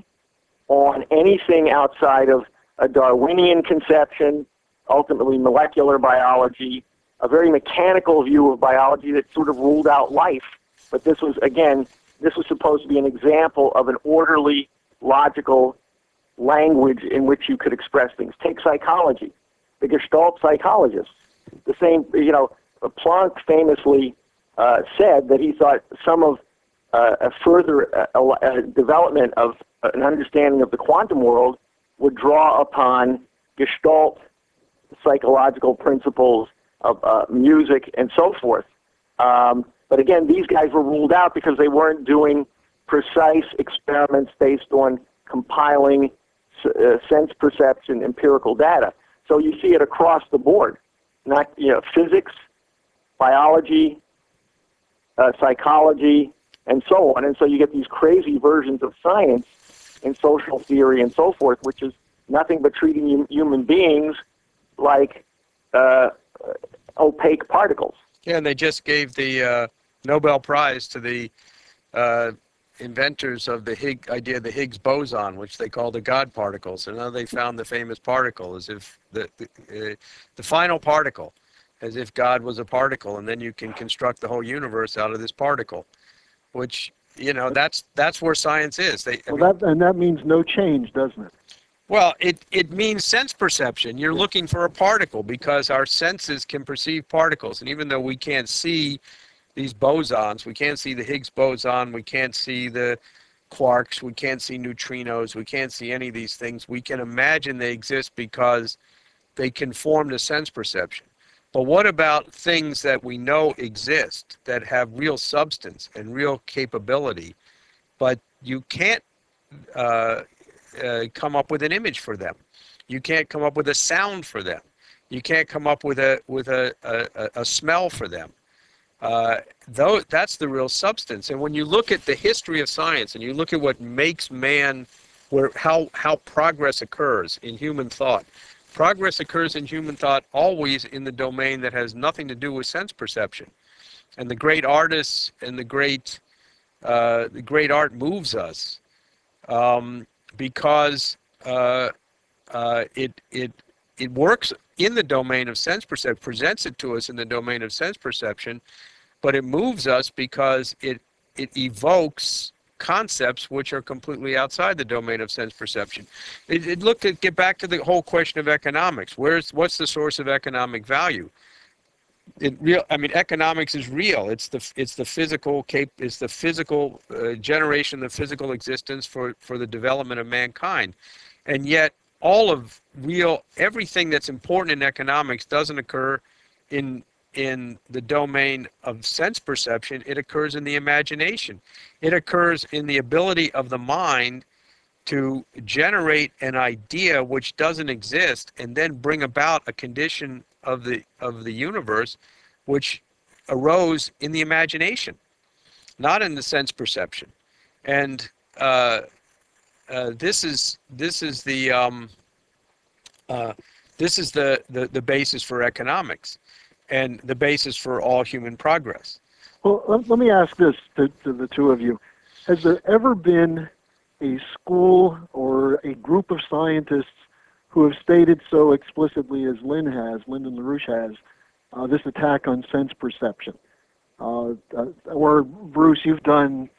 on anything outside of a Darwinian conception, ultimately molecular biology, a very mechanical view of biology that sort of ruled out life. But this was, again, this was supposed to be an example of an orderly, logical language in which you could express things. Take psychology. The Gestalt psychologists, the same, you know, Planck famously uh, said that he thought some of uh, a further uh, uh, development of uh, an understanding of the quantum world would draw upon Gestalt psychological principles of uh, music and so forth. Um, but again, these guys were ruled out because they weren't doing precise experiments based on compiling uh, sense perception, empirical data. So you see it across the board, not, you know, physics, biology, uh, psychology, and so on. And so you get these crazy versions of science in social theory and so forth, which is nothing but treating hum- human beings like uh, opaque particles. Yeah, and they just gave the uh, Nobel Prize to the uh, inventors of the Higgs idea of the Higgs boson, which they call the God particles. And now they found the famous particle, as if the the, uh, the final particle, as if God was a particle, and then you can construct the whole universe out of this particle, which, you know, that's that's where science is. They, I Well, mean, that, and that means no change, doesn't it? Well, it, it means sense perception. You're looking for a particle because our senses can perceive particles. And even though we can't see these bosons, we can't see the Higgs boson, we can't see the quarks, we can't see neutrinos, we can't see any of these things, we can imagine they exist because they conform to sense perception. But what about things that we know exist, that have real substance and real capability, but you can't uh, Uh, come up with an image for them? You can't come up with a sound for them. You can't come up with a with a a, a smell for them. Uh, though that's the real substance. And when you look at the history of science and you look at what makes man, where how how progress occurs in human thought, progress occurs in human thought always in the domain that has nothing to do with sense perception. And the great artists and the great uh, the great art moves us. Um, because uh, uh, it it it works in the domain of sense perception, presents it to us in the domain of sense perception, but it moves us because it it evokes concepts which are completely outside the domain of sense perception. It, it look at get back to the whole question of economics. Where's what's the source of economic value? It real, I mean, economics is real. It's the it's the physical cap. It's the physical uh, generation, the physical existence for for the development of mankind, and yet all of real everything that's important in economics doesn't occur in in the domain of sense perception, it occurs in the imagination. It occurs in the ability of the mind to generate an idea which doesn't exist and then bring about a condition of the of the universe which arose in the imagination, not in the sense perception. And uh, uh, this is this is the um, uh, this is the, the the basis for economics, and the basis for all human progress. Well, let, let me ask this to, to the two of you: has there ever been a school or a group of scientists who have stated so explicitly as Lynn has, Lyndon LaRouche has, uh, this attack on sense perception? Uh, uh, or Bruce, you've done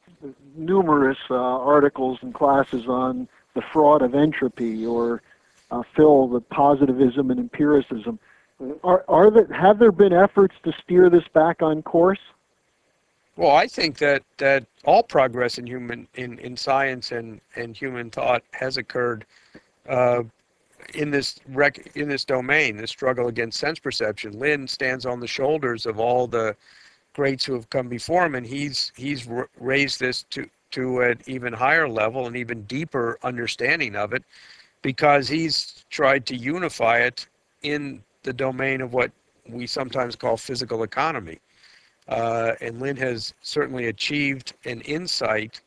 numerous uh, articles and classes on the fraud of entropy, or uh, Phil, the positivism and empiricism. Are, are there, have there been efforts to steer this back on course? Well, I think that, that all progress in human in, in science and, and human thought has occurred uh, in this rec in this domain, this struggle against sense perception. Lynn stands on the shoulders of all the greats who have come before him, and he's he's raised this to to an even higher level, an even deeper understanding of it, because he's tried to unify it in the domain of what we sometimes call physical economy. Uh, and Lynn has certainly achieved an insight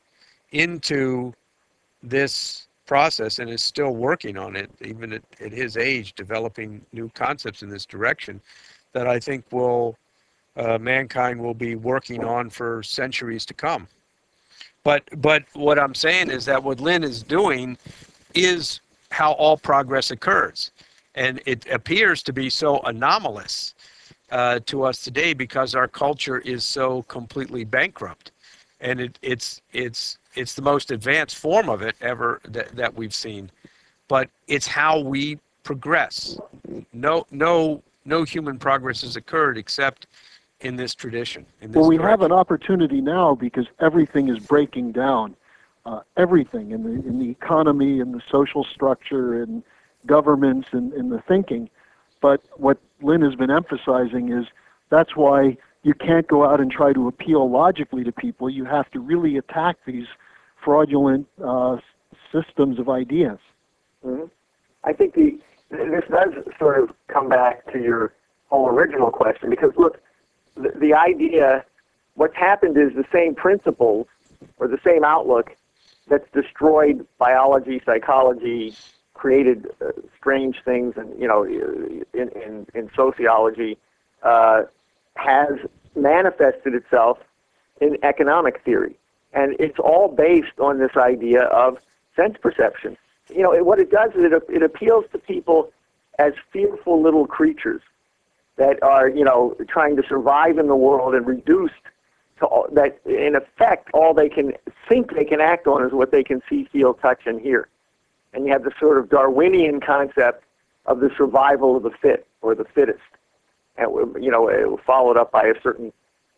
into this process and is still working on it, even at, at his age, developing new concepts in this direction that I think will uh, mankind will be working on for centuries to come. But but what I'm saying is that what Lynn is doing is how all progress occurs, and it appears to be so anomalous uh, to us today because our culture is so completely bankrupt, and it, it's it's it's the most advanced form of it ever that, that we've seen, but it's how we progress. No no no human progress has occurred except in this tradition. In this well, we direction. have an opportunity now because everything is breaking down. Uh, everything in the in the economy, in the social structure, in governments, and in the thinking. But what Lynn has been emphasizing is that's why you can't go out and try to appeal logically to people. You have to really attack these fraudulent uh, systems of ideas. Mm-hmm. I think the this does sort of come back to your whole original question, because look, the, the idea, what's happened is the same principles or the same outlook that's destroyed biology, psychology, created uh, strange things, and you know, in in, in sociology, uh, has manifested itself in economic theory, and it's all based on this idea of sense perception. You know, it, what it does is it it appeals to people as fearful little creatures that are, you know, trying to survive in the world and reduced to all, that in effect all they can think they can act on is what they can see, feel, touch, and hear. And you have this sort of Darwinian concept of the survival of the fit or the fittest, and you know, it followed up by a certain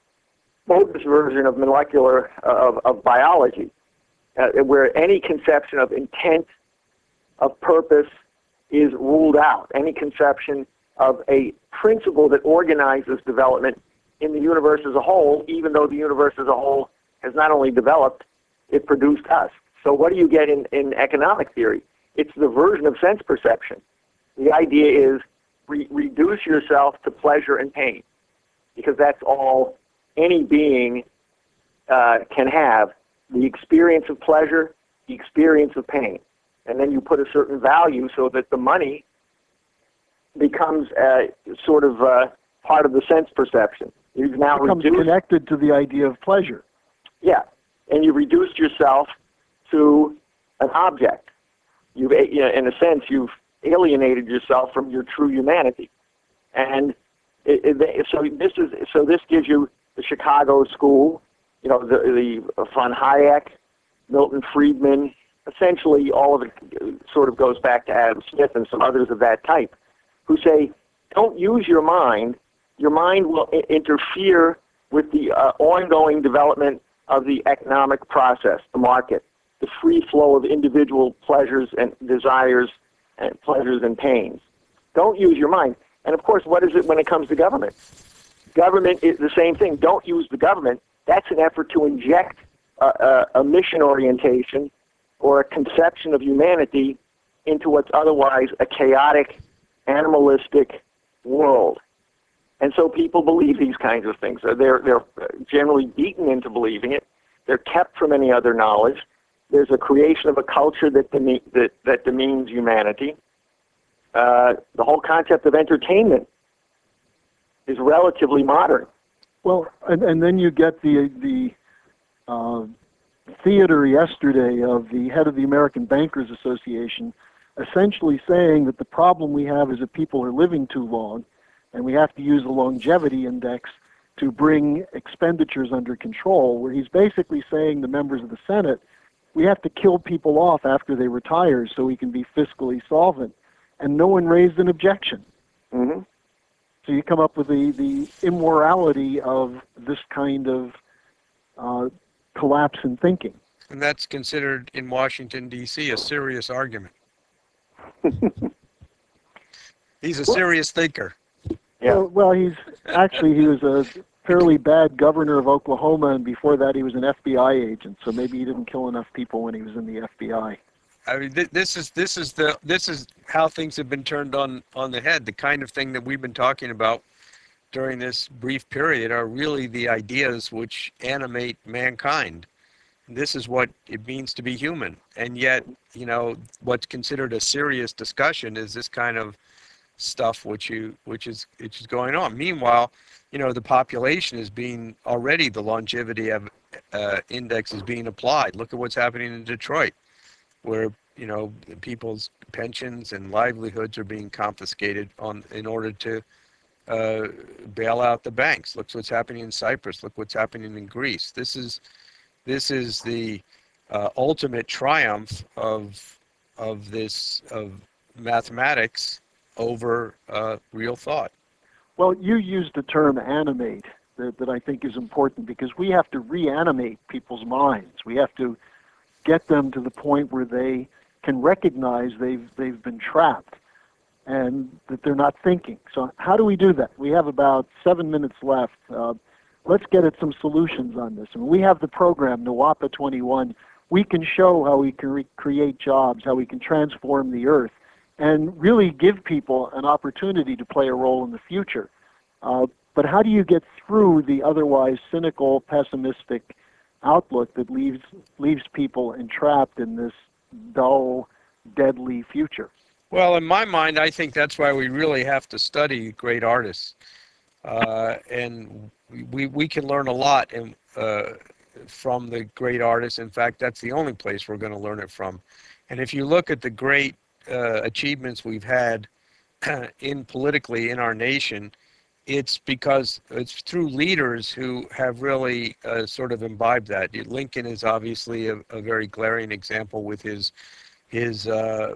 bogus version of molecular of, of biology, uh, where any conception of intent, of purpose, is ruled out. Any conception of a principle that organizes development in the universe as a whole, even though the universe as a whole has not only developed, it produced us. So what do you get in, in economic theory? It's the version of sense perception. The idea is re- reduce yourself to pleasure and pain, because that's all any being uh, can have, the experience of pleasure, the experience of pain. And then you put a certain value so that the money becomes uh, sort of uh, part of the sense perception. You've now It becomes reduced, connected to the idea of pleasure. yeah, and you reduced yourself to an object. You've, you know, in a sense, you've alienated yourself from your true humanity, and it, it, so this is so this gives you the Chicago School, you know, the, the von Hayek, Milton Friedman. Essentially, all of it sort of goes back to Adam Smith and some others of that type, who say, don't use your mind. Your mind will I- interfere with the uh, ongoing development of the economic process, the market, the free flow of individual pleasures and desires and pleasures and pains. Don't use your mind. And of course, what is it when it comes to government? Government is the same thing. Don't use the government. That's an effort to inject a, a, a mission orientation or a conception of humanity into what's otherwise a chaotic, animalistic world. And so people believe these kinds of things. They're, they're generally beaten into believing it. They're kept from any other knowledge. There's a creation of a culture that, deme- that, that demeans humanity. Uh, the whole concept of entertainment is relatively modern. Well, and, and then you get the the uh, theater yesterday of the head of the American Bankers Association essentially saying that the problem we have is that people are living too long, and we have to use the longevity index to bring expenditures under control, where he's basically saying to members of the Senate, we have to kill people off after they retire so we can be fiscally solvent. And no one raised an objection. Mm-hmm. So you come up with the, the immorality of this kind of uh, collapse in thinking. And that's considered in Washington, D C a serious argument. He's a serious thinker. Yeah. Well, well, he's actually, he was a fairly bad governor of Oklahoma, and before that he was an F B I agent, so maybe he didn't kill enough people when he was in the F B I. I mean, th- this is this is the this is how things have been turned on on the head. The kind of thing that we've been talking about during this brief period are really the ideas which animate mankind. This is what it means to be human, and yet, you know, what's considered a serious discussion is this kind of stuff which you which is which is going on. Meanwhile, you know, the population is being already the longevity of uh, index is being applied. Look at what's happening in Detroit, where, you know, people's pensions and livelihoods are being confiscated on in order to uh, bail out the banks. Look what's happening in Cyprus. Look what's happening in Greece. This is this is the uh, ultimate triumph of of this of mathematics over uh, real thought. Well, you used the term animate that, that I think is important, because we have to reanimate people's minds. We have to get them to the point where they can recognize they've they've been trapped and that they're not thinking. So how do we do that? We have about seven minutes left. Uh, let's get at some solutions on this. And we have the program, NWAPA twenty-one. We can show how we can re- create jobs, how we can transform the earth, and really give people an opportunity to play a role in the future. Uh, but how do you get through the otherwise cynical, pessimistic outlook that leaves leaves people entrapped in this dull, deadly future? Well, in my mind, I think that's why we really have to study great artists, uh, and we we can learn a lot in, uh, from the great artists. In fact, that's the only place we're going to learn it from. And if you look at the great uh, achievements we've had in politically in our nation, it's because it's through leaders who have really uh, sort of imbibed that. Lincoln is obviously a, a very glaring example with his his uh,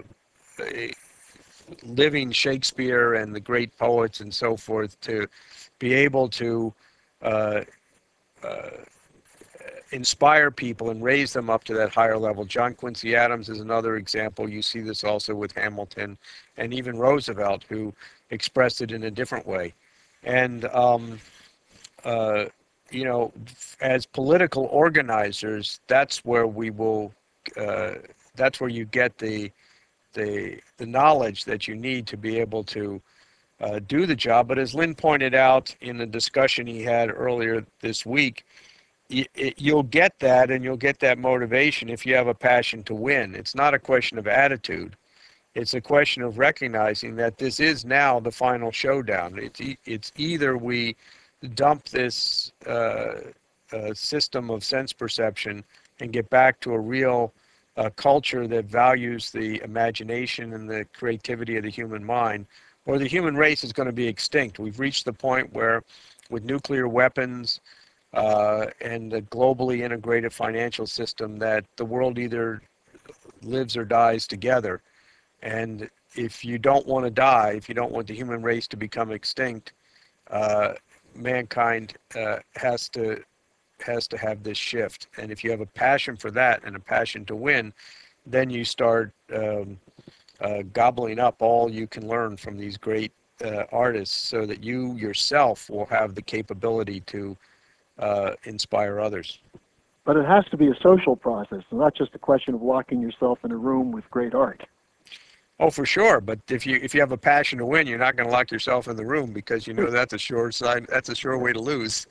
living Shakespeare and the great poets and so forth, to be able to uh, uh, inspire people and raise them up to that higher level. John Quincy Adams is another example. You see this also with Hamilton and even Roosevelt, who expressed it in a different way. And, um, uh, you know, as political organizers, that's where we will, uh, that's where you get the, the, the knowledge that you need to be able to uh, do the job. But as Lynn pointed out in the discussion he had earlier this week, you'll get that, and you'll get that motivation if you have a passion to win. It's not a question of attitude. It's a question of recognizing that this is now the final showdown. It's, e- it's either we dump this uh, uh, system of sense perception and get back to a real uh, culture that values the imagination and the creativity of the human mind, or the human race is going to be extinct. We've reached the point where, with nuclear weapons, Uh, and a globally integrated financial system, that the world either lives or dies together. And if you don't want to die, if you don't want the human race to become extinct, uh, mankind uh, has to has to have this shift. And if you have a passion for that and a passion to win, then you start um, uh, gobbling up all you can learn from these great uh, artists so that you yourself will have the capability to uh, inspire others. But it has to be a social process, not just a question of locking yourself in a room with great art. Oh, for sure. But if you if you have a passion to win, you're not going to lock yourself in the room because you know that's a sure side. That's a sure way to lose.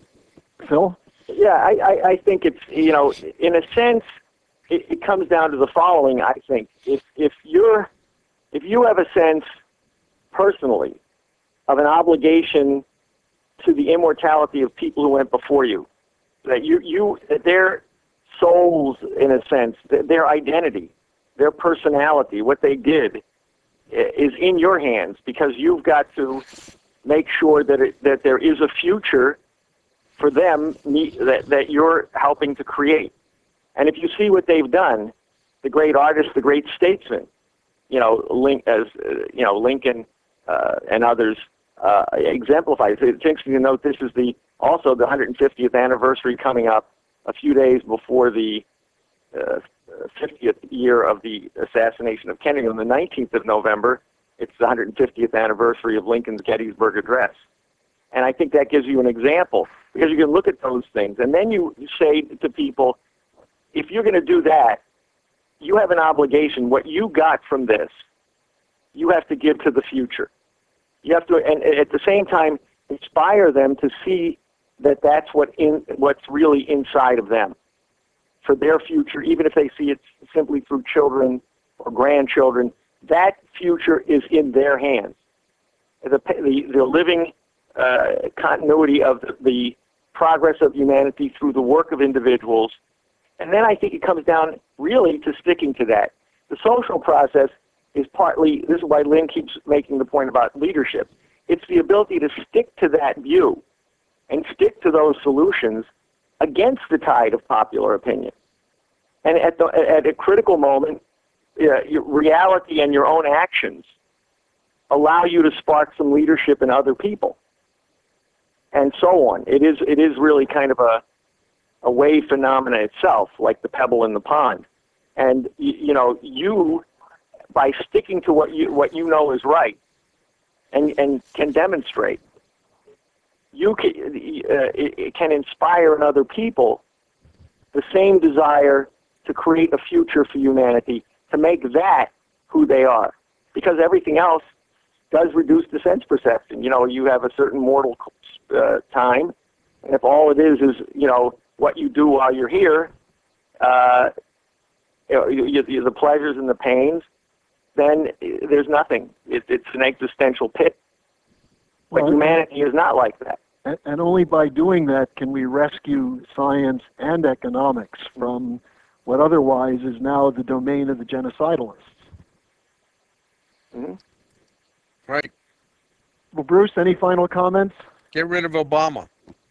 Phil? Yeah, I, I, I think it's, you know, in a sense, it, it comes down to the following, I think. If, if, you're, if you have a sense personally of an obligation to the immortality of people who went before you, that you, you that their souls, in a sense, their identity, their personality, what they did, is in your hands, because you've got to make sure that it, that there is a future for them that, that you're helping to create. And if you see what they've done, the great artists, the great statesmen, you know, Link, as uh, you know, Lincoln uh, and others uh, exemplify. It's interesting to note this is the also the one hundred fiftieth anniversary coming up a few days before the uh, fiftieth year of the assassination of Kennedy. On the nineteenth of November, it's the one hundred fiftieth anniversary of Lincoln's Gettysburg Address. And I think that gives you an example, because you can look at those things, and then you say to people, if you're going to do that, you have an obligation. What you got from this, you have to give to the future. You have to, and at the same time, inspire them to see that that's what in, what's really inside of them for their future, even if they see it simply through children or grandchildren. That future is in their hands. The, the, the living uh, continuity of the, the progress of humanity through the work of individuals. And then I think it comes down really to sticking to that. The social process is partly, this is why Lynn keeps making the point about leadership. It's the ability to stick to that view and stick to those solutions against the tide of popular opinion. And at, the, at a critical moment, uh, your reality and your own actions allow you to spark some leadership in other people, and so on. It is, it is really kind of a, a wave phenomena itself, like the pebble in the pond. And, you, you know, you, by sticking to what you, what you know is right and, and can demonstrate, you can, uh, it, it can inspire in other people the same desire to create a future for humanity, to make that who they are. Because everything else does reduce the sense perception. You know, you have a certain mortal uh, time, and if all it is is, you know, what you do while you're here, uh, you know, you, you, the pleasures and the pains, then there's nothing. It, it's an existential pit. But Well, humanity is not like that. And, and only by doing that can we rescue science and economics from what otherwise is now the domain of the genocidalists. Mm-hmm. Right. Well, Bruce, any final comments? Get rid of Obama.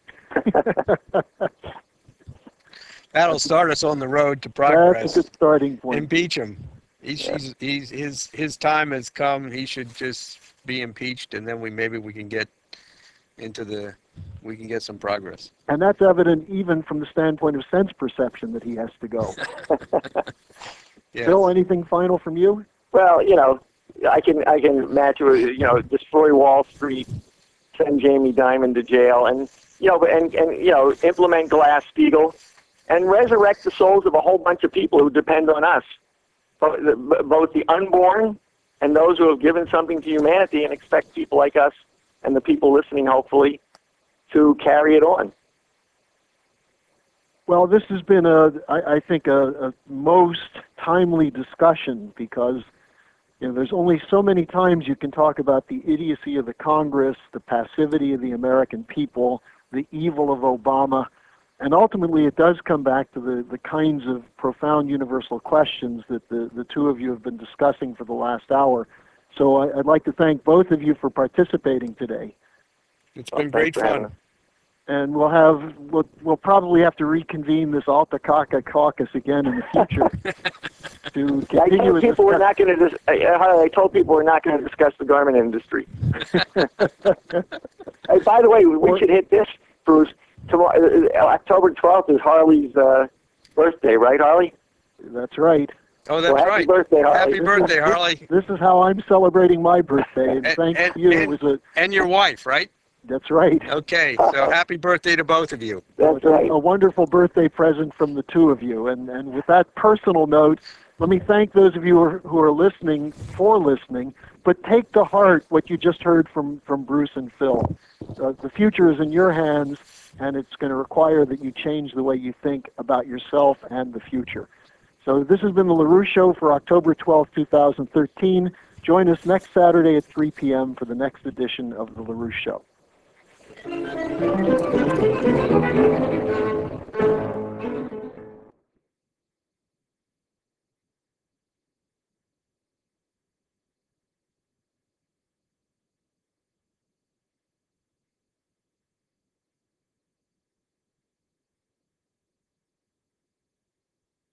That'll start us on the road to progress. That's a good starting point. Impeach him. He's, Yeah. he's, he's, his, his time has come. He should just be impeached, and then we maybe we can get into the, we can get some progress. And that's evident even from the standpoint of sense perception that he has to go. Yes. Bill, anything final from you? Well, you know, I can I can match it with, you know, destroy Wall Street, send Jamie Dimon to jail, and you know, and and you know, implement Glass-Steagall, and resurrect the souls of a whole bunch of people who depend on us, both the, both the unborn and those who have given something to humanity, and expect people like us and the people listening, hopefully, to carry it on. Well, this has been, a, I, I think, a, a most timely discussion, because you know, there's only so many times you can talk about the idiocy of the Congress, the passivity of the American people, the evil of Obama, and ultimately it does come back to the, the kinds of profound universal questions that the, the two of you have been discussing for the last hour. So I, I'd like to thank both of you for participating today. It's Well, been great thanks for having fun. us. And we'll have we'll, we'll probably have to reconvene this Alta Kaka caucus again in the future to I continue told to people we're discuss. not going to. Dis- I, I told people we're not going to discuss the garment industry. Hey, by the way, we should hit this, Bruce. Tomorrow, uh, October twelfth is Harley's uh, birthday, right, Harley? That's right. Oh, So that's happy right. birthday, Harley. Happy This is- birthday, Harley. This is how I'm celebrating my birthday, and And- thanks and- to you. and- It was a, And your wife, right? that's right. Okay, so happy birthday to both of you. That's It's a- right. A wonderful birthday present from the two of you. And, and with that personal note, let me thank those of you who are, who are listening for listening, but take to heart what you just heard from, from Bruce and Phil. Uh, the future is in your hands, and it's going to require that you change the way you think about yourself and the future. So this has been the LaRouche Show for October twelfth, two thousand thirteen. Join us next Saturday at three p m for the next edition of the LaRouche Show.